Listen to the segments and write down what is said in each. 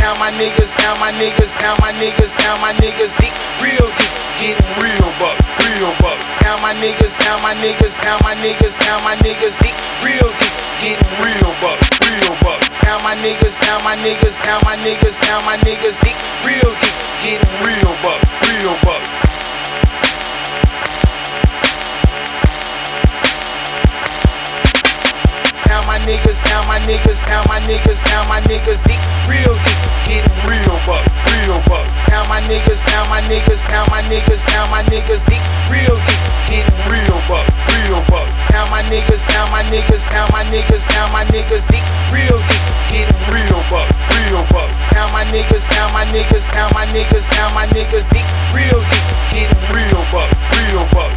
count my niggas, count my niggas, count my niggas, count my niggas, deep, real deep, getting real buck, real buck. Count my niggas, count my niggas, count my niggas, count my niggas, deep, real deep, getting real buck, real buck. Count my niggas, count my niggas, count my niggas, count my niggas, deep, real deep, getting real buck, real buck. Count my niggas, count my niggas, count my niggas, count my niggas, deep, real deep, getting real buck, real buck. Count my niggas, count my niggas, count my niggas, count my niggas, deep, real deep, getting real buck, real buck. Count my niggas, count my niggas, count my niggas, count my niggas, deep, real deep, getting real buck, real buck. Count my niggas, count my niggas, count my niggas, count my niggas, deep, real deep, getting real buck, real buck.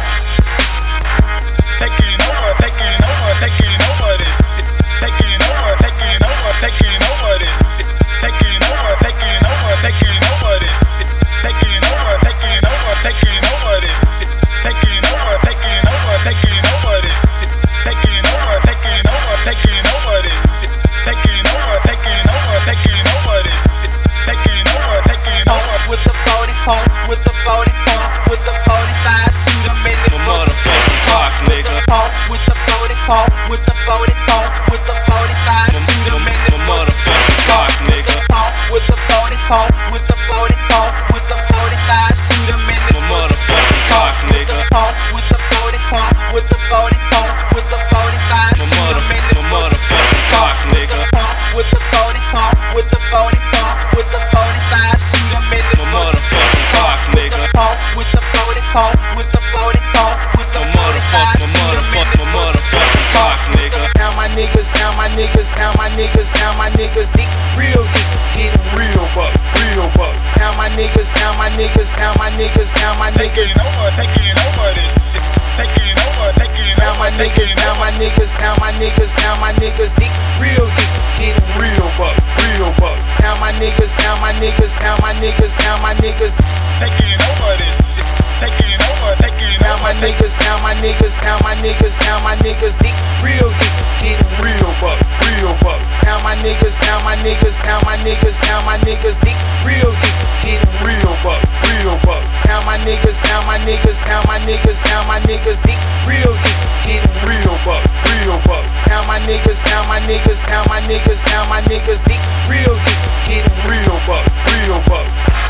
Taking over, taking over, taking over this shit. Taking over, taking over, taking over this shit. Taking over, taking over, taking over this shit. Taking over, taking over, taking over this shit. Taking over, taking over, taking over this shit. Taking over, taking over, taking over this shit. Taking over, taking over, taking over this shit. Taking over, taking over with the 40 pole, with the 40 pole, with the 45, shoot 'em in this motherfucking clock, nigga. With the 40 pole, with the 40 pole, with the 45, shoot 'em in this motherfucking clock, nigga. With the 40 pole, with the 40 pole, with the 45, shoot 'em in this motherfucking clock, nigga. With the 40 pole, with the 40 pole, with the 45, shoot 'em in this motherfucking clock, nigga. With the 40 pole, with the 40 pole, with the 45, shoot 'em in this motherfucking clock, nigga. With the 40 pole, with the 40 pole, with the 45, shoot 'em in this motherfucking clock, nigga. Count my niggas, count my niggas, count my niggas, count my niggas, deep, real deep, getting real buck, real buck. Count my niggas, count my niggas, count my niggas, count my niggas. Taking over this shit. Taking over, taking Count my over, niggas, taking count my niggas, count my niggas, count my niggas, deep, real deep, getting real buck, real buck. Count my niggas, count my niggas, count my niggas, count my niggas. taking over this shit. Taking over, taking Count my over. niggas, count my niggas, count my niggas, count my niggas, deep, real deep, getting real buck, real buck. Count my niggas, count my niggas, count my niggas, count my niggas, deep, real deep, getting real buck, real buck. Count my niggas, count my niggas, count my niggas, count my niggas, deep, real deep, getting real buck, real buck. Count my niggas, count my niggas, count my niggas, count my niggas, deep, real deep, getting real buck, real buck.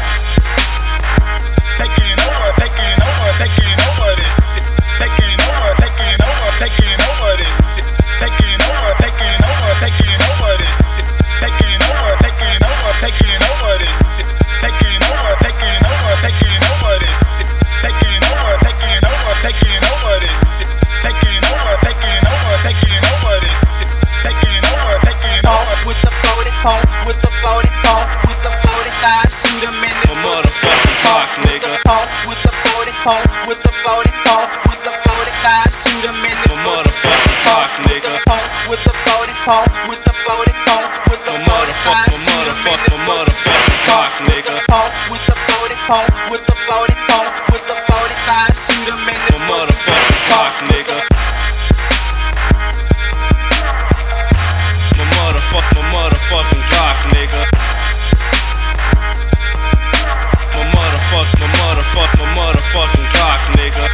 Taking over, taking over, taking over this shit. Taking over, taking over, taking over this shit. Taking over, taking over, taking over this shit. Taking over, taking over, taking over this shit. Taking over, taking over, taking over this shit. Taking over, taking over, taking over this shit. Taking over, taking over, taking over this shit. Taking over, taking over. with the 40 pole, with the 40 pole, with the 45, shoot 'em in this motherfucking clock, nigga. With the 40 pole, with the 40 pole, with the 45, shoot 'em in this motherfucking clock, nigga. With the 40 pole, with the 40 pole, with the 45, shoot 'em in this motherfucking clock, nigga. With the 40 pole, with the 40 pole, with the 45, shoot 'em in this motherfucking clock, nigga. Motherfucking clock, nigga. Motherfucking clock, nigga.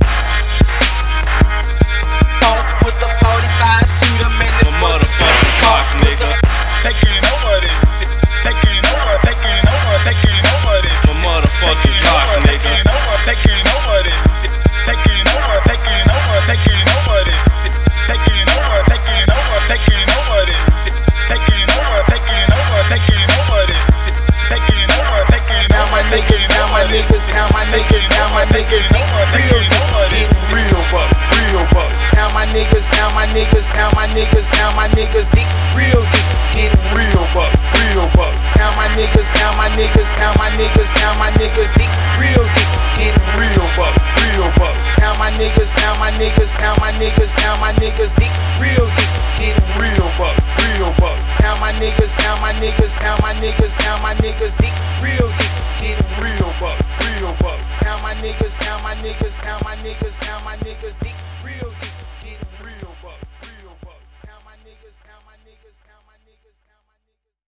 With the 45, shoot 'em in this motherfucking clock, nigga. Taking over this shit. Taking over, taking over, taking over this shit. Motherfucking clock, nigga. Taking over this shit. Taking over, taking over, taking over this shit. Taking over, taking over, taking over this shit. Taking over, taking over, taking over this shit. Taking over, taking Count my over, niggas, count my niggas, count my niggas, count my niggas, deep, real deep, getting real buck, real buck. Count my niggas, count my niggas, count my niggas, count my niggas, deep, real deep, getting real buck, real buck. Count my niggas, count my niggas, count my niggas, count my niggas, deep, real deep, getting real buck, real buck. Count my niggas, count my niggas, count my niggas, count my niggas, deep, real deep, getting real buck, real buck. Count my niggas, count my niggas, count my niggas, count my niggas, deep, real deep, getting real buck, real buck. Count my niggas, count my niggas, count my niggas, count my niggas, deep, real deep.